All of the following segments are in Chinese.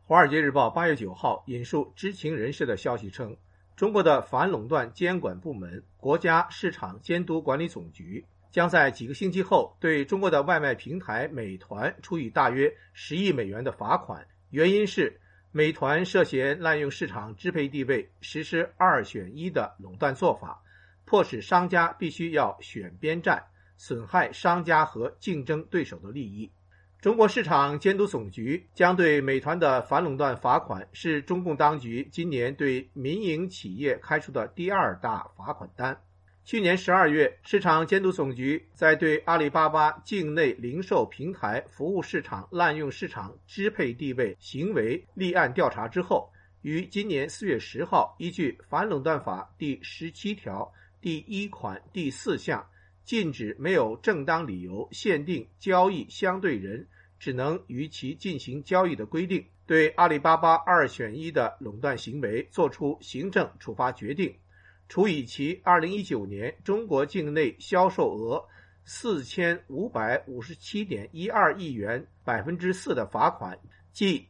华尔街日报8月9号引述知情人士的消息称，中国的反垄断监管部门国家市场监督管理总局将在几个星期后对中国的外卖平台美团处以大约10亿美元的罚款，原因是美团涉嫌滥用市场支配地位，实施2选1的垄断做法，迫使商家必须要选边站，损害商家和竞争对手的利益。中国市场监督总局将对美团的反垄断罚款是中共当局今年对民营企业开出的第2大罚款单。去年12月，市场监督总局在对阿里巴巴境内零售平台服务市场滥用市场支配地位行为立案调查之后，于今年4月10号依据反垄断法第17条第1款第4项，禁止没有正当理由限定交易相对人只能与其进行交易的规定，对阿里巴巴2选1的垄断行为作出行政处罚决定，处以其2019年中国境内销售额4557.12亿元 4% 的罚款，即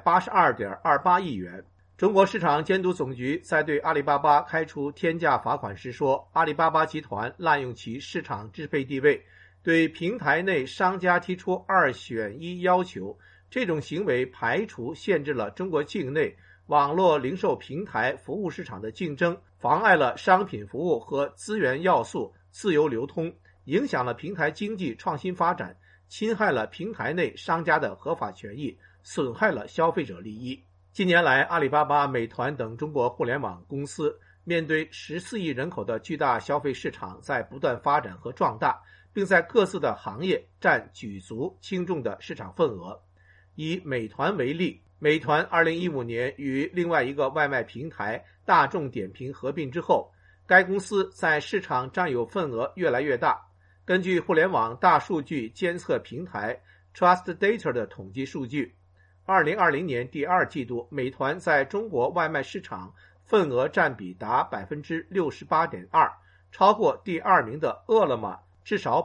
182.28 亿元。中国市场监督总局在对阿里巴巴开出天价罚款时说，阿里巴巴集团滥用其市场支配地位，对平台内商家提出2选1要求，这种行为排除限制了中国境内网络零售平台服务市场的竞争，妨碍了商品服务和资源要素自由流通，影响了平台经济创新发展，侵害了平台内商家的合法权益，损害了消费者利益。近年来，阿里巴巴、美团等中国互联网公司面对14亿人口的巨大消费市场在不断发展和壮大，并在各自的行业占举足轻重的市场份额。以美团为例，美团2015年与另外一个外卖平台大众点评合并之后，该公司在市场占有份额越来越大。根据互联网大数据监测平台 TrustData 的统计数据，2020年第2季度，美团在中国外卖市场份额占比达 68.2%， 超过第2名的饿了么至少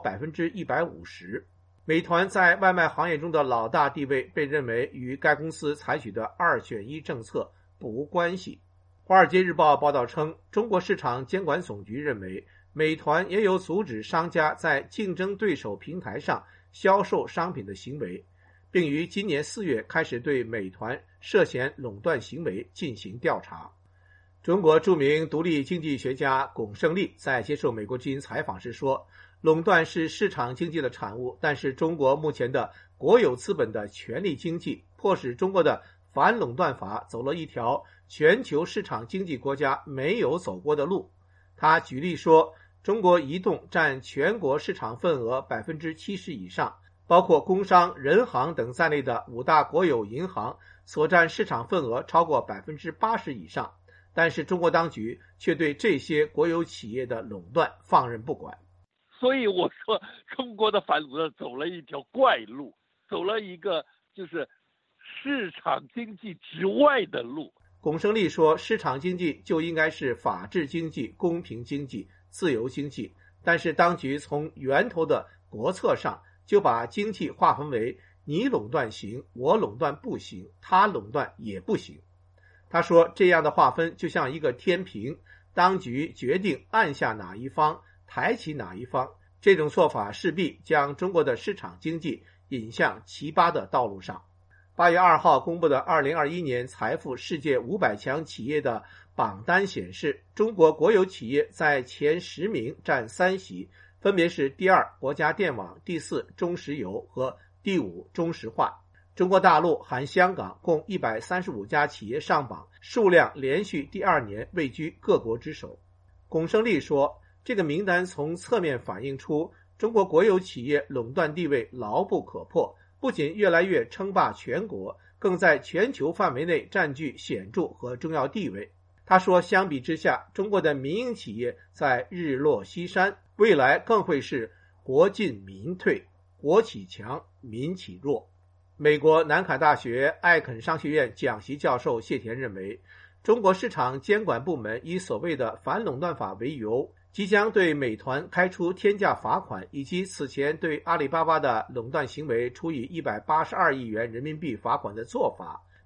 150%。 美团在外卖行业中的老大地位被认为与该公司采取的2选1政策不无关系。华尔街日报报道称，中国市场监管总局认为美团也有阻止商家在竞争对手平台上销售商品的行为，并于今年4月开始对美团涉嫌垄断行为进行调查。中国著名独立经济学家龚胜利在接受美国之音采访时说，垄断是市场经济的产物，但是中国目前的国有资本的权力经济迫使中国的反垄断法走了一条全球市场经济国家没有走过的路。他举例说，中国移动占全国市场份额 70% 以上，包括工商、人行等在内的5大国有银行所占市场份额超过 80% 以上，但是中国当局却对这些国有企业的垄断放任不管。 所以我说中国的反垄断走了一条怪路，走了一个就是市场经济之外的路。 龚胜利说，市场经济就应该是法治经济、公平经济、自由经济，但是当局从源头的国策上就把经济划分为你垄断行，我垄断不行，他垄断也不行。他说，这样的划分就像一个天平，当局决定按下哪一方，抬起哪一方，这种做法势必将中国的市场经济引向奇葩的道路上。8月2号公布的2021年财富世界500强企业的榜单显示，中国国有企业在前10名占3席，分别是第2国家电网、第4中石油和第5中石化。中国大陆含香港共135家企业上榜，数量连续第2年位居各国之首。龚胜利说，这个名单从侧面反映出中国国有企业垄断地位牢不可破，不仅越来越称霸全国，更在全球范围内占据显著和重要地位。他说，相比之下，中国的民营企业在日落西山，未来更会是国进民退，国企强，民企弱。美国南卡大学艾肯商学院讲席教授谢田认为，中国市场监管部门以所谓的反垄断法为由，即将对美团开出天价罚款，以及此前对阿里巴巴的垄断行为处以182亿元人民币罚款的做法，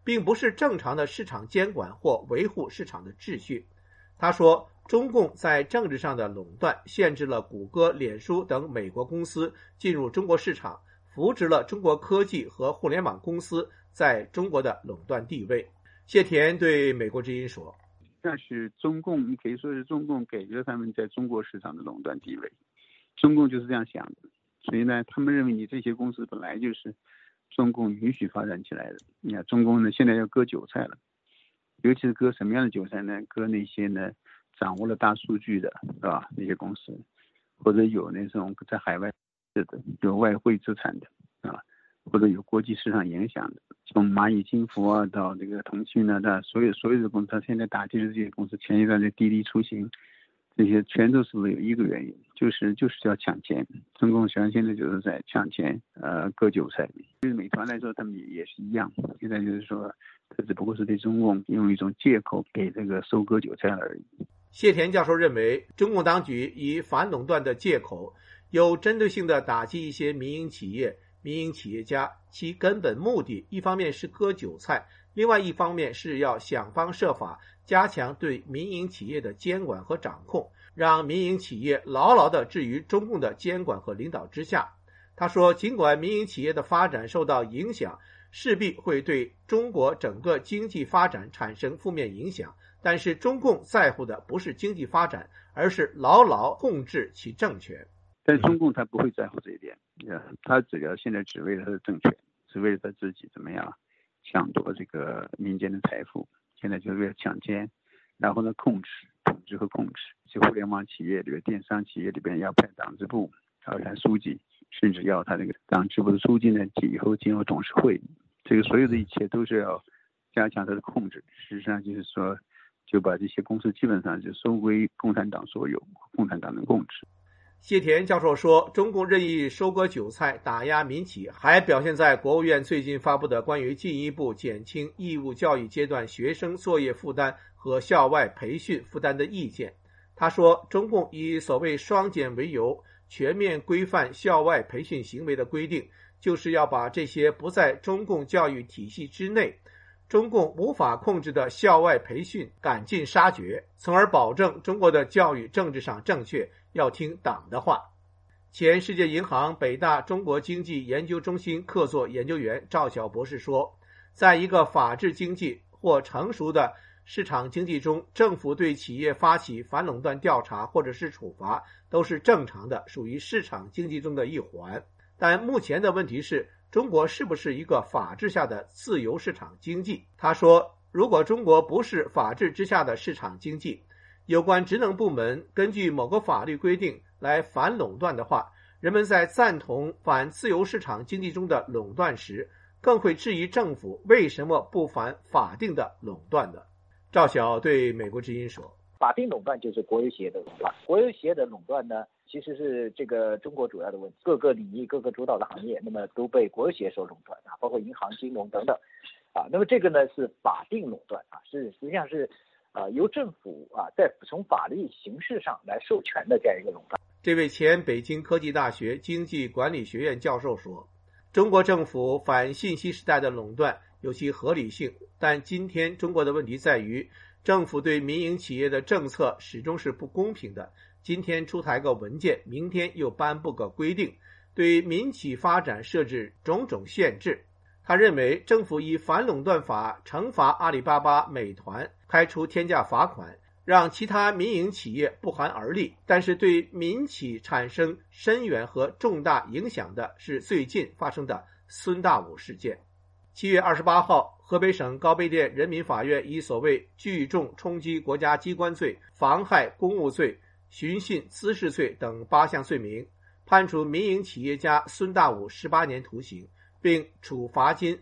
并不是正常的市场监管或维护市场的秩序。他说，中共在政治上的垄断限制了谷歌、脸书等美国公司进入中国市场，扶植了中国科技和互联网公司在中国的垄断地位。谢田对美国之音说， 但是中共，你可以说是中共给了他们在中国市场的垄断地位，中共就是这样想的。所以呢，他们认为你这些公司本来就是中共允许发展起来的。你看中共呢，现在要割韭菜了，尤其是割什么样的韭菜呢？割那些呢掌握了大数据的，是吧？那些公司，或者有那种在海外的、有外汇资产的啊，或者有国际市场影响的，从蚂蚁金服啊到这个腾讯啊，到所有的公司，他现在打击的这些公司，前一段的滴滴出行，这些全都是有一个原因，就是要抢钱。中共现在就是在抢钱，割韭菜。对于美团来说，他们也是一样。现在就是说，他只不过是对中共用一种借口给这个收割韭菜而已。 谢田教授认为，中共当局以反垄断的借口，有针对性地打击一些民营企业、民营企业家，其根本目的一方面是割韭菜，另外一方面是要想方设法加强对民营企业的监管和掌控，让民营企业牢牢地置于中共的监管和领导之下。他说，尽管民营企业的发展受到影响，势必会对中国整个经济发展产生负面影响，但是中共在乎的不是经济发展，而是牢牢控制其政权。 但中共他不会在乎这一点，他只要现在只为了他的政权，只为了他自己怎么样抢夺这个民间的财富，现在就是为了抢钱，然后呢统治和控制。就互联网企业里边、电商企业里边要派党支部，要派书记，甚至要他这个党支部的书记呢以后进入董事会，这个所有的一切都是要加强他的控制。实际上就是说，就把这些公司基本上就收归共产党所有，共产党的控制。 谢田教授说，中共任意收割韭菜、打压民企，还表现在国务院最近发布的关于进一步减轻义务教育阶段学生作业负担和校外培训负担的意见。他说，中共以所谓双减为由，全面规范校外培训行为的规定，就是要把这些不在中共教育体系之内、中共无法控制的校外培训赶尽杀绝，从而保证中国的教育政治上正确，要听党的话。前世界银行北大中国经济研究中心客座研究员赵晓博士说，在一个法治经济或成熟的市场经济中，政府对企业发起反垄断调查或者是处罚都是正常的，属于市场经济中的一环。但目前的问题是，中国是不是一个法治下的自由市场经济？他说，如果中国不是法治之下的市场经济，有关职能部门根据某个法律规定来反垄断的话，人们在赞同反自由市场经济中的垄断时，更会质疑政府为什么不反法定的垄断的。赵晓对美国之音说， 法定垄断就是国有企业的垄断，国有企业的垄断呢，其实是这个中国主要的问题，各个领域、各个主导的行业，那么都被国有企业所垄断啊，包括银行、金融等等啊。那么这个呢是法定垄断啊，实际上是由政府在从法律形式上来授权的这样一个垄断。 这位前北京科技大学经济管理学院教授说，中国政府反信息时代的垄断有其合理性，但今天中国的问题在于，政府对民营企业的政策始终是不公平的。今天出台个文件，明天又颁布个规定，对民企发展设置种种限制。他认为，政府以反垄断法惩罚阿里巴巴、美团，开出天价罚款，让其他民营企业不寒而栗，但是对民企产生深远和重大影响的是最近发生的孙大武事件。7月28号，河北省高碑店人民法院以所谓聚众冲击国家机关罪、妨害公务罪、寻衅滋事罪等8项罪名，判处民营企业家孙大武18年徒刑，并处罚金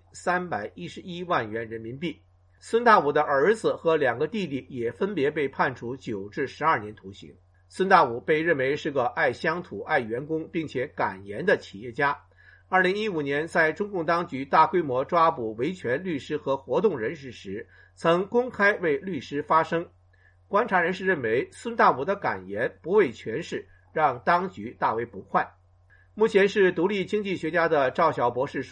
311万元人民币。孙大武的儿子和2个弟弟也分别被判处9至12年徒刑。孙大武被认为是个爱乡土、爱员工并且敢言的企业家。2015年，在中共当局大规模抓捕维权律师和活动人士时，曾公开为律师发声。观察人士认为，孙大武的敢言不畏权势，让当局大为不快。目前是独立经济学家的赵晓博士说，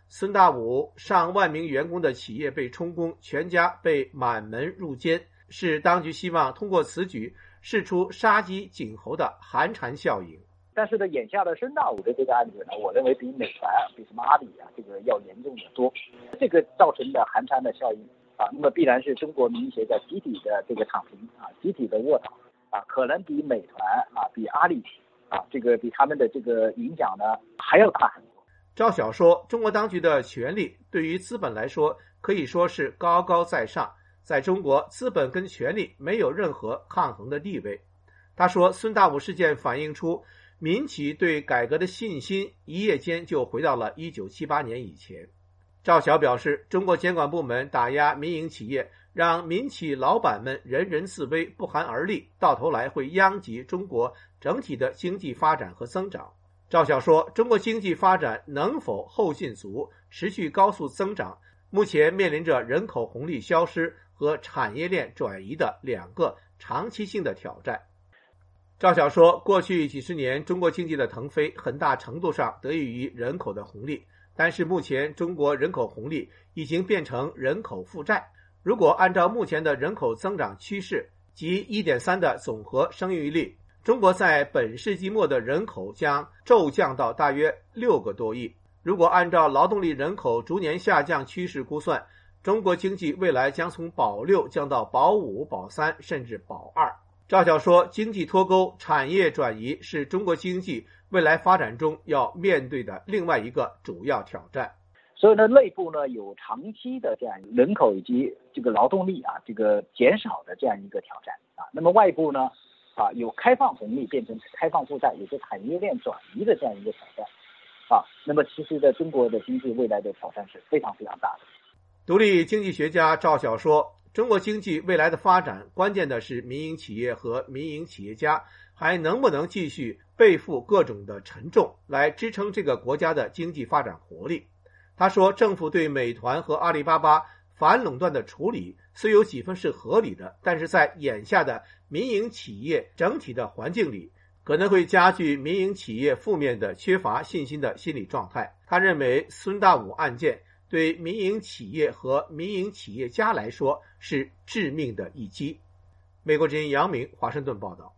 孙大武上万名员工的企业被充公，全家被满门入监，是当局希望通过此举释出杀鸡儆猴的寒蝉效应。 但是呢，眼下的孙大武的这个案子呢，我认为比美团、比什么阿里这个要严重的多。这个造成的寒蝉的效应那么必然是中国民营企业家集体的这个躺平集体的卧倒可能比美团比阿里这个比他们的这个影响呢还要大很多。 赵晓说，中国当局的权力对于资本来说可以说是高高在上，在中国，资本跟权力没有任何抗衡的地位。他说，孙大武事件反映出民企对改革的信心一夜间就回到了1978年以前。赵晓表示，中国监管部门打压民营企业，让民企老板们人人自危，不寒而栗，到头来会殃及中国整体的经济发展和增长。赵晓说，中国经济发展能否后劲足，持续高速增长，目前面临着人口红利消失和产业链转移的两个长期性的挑战。赵晓说，过去几十年中国经济的腾飞很大程度上得益于人口的红利，但是目前中国人口红利已经变成人口负债。如果按照目前的人口增长趋势及 1.3 的总和生育率，中国在本世纪末的人口将骤降到大约6个多亿。如果按照劳动力人口逐年下降趋势估算，中国经济未来将从保6降到保5、保3，甚至保2。赵晓说，经济脱钩、产业转移是中国经济未来发展中要面对的另外一个主要挑战。 所以呢，内部呢有长期的这样人口以及这个劳动力这个减少的这样一个挑战那么外部呢有开放红利变成开放负债，也是产业链转移的这样一个挑战那么其实的中国的经济未来的挑战是非常非常大的。 独立经济学家赵晓说，中国经济未来的发展关键的是民营企业和民营企业家还能不能继续背负各种的沉重来支撑这个国家的经济发展活力。他说，政府对美团和阿里巴巴反垄断的处理虽有几分是合理的，但是在眼下的民营企业整体的环境里，可能会加剧民营企业负面的缺乏信心的心理状态。他认为孙大武案件对民营企业和民营企业家来说是致命的一击。美国之音杨明华盛顿报道。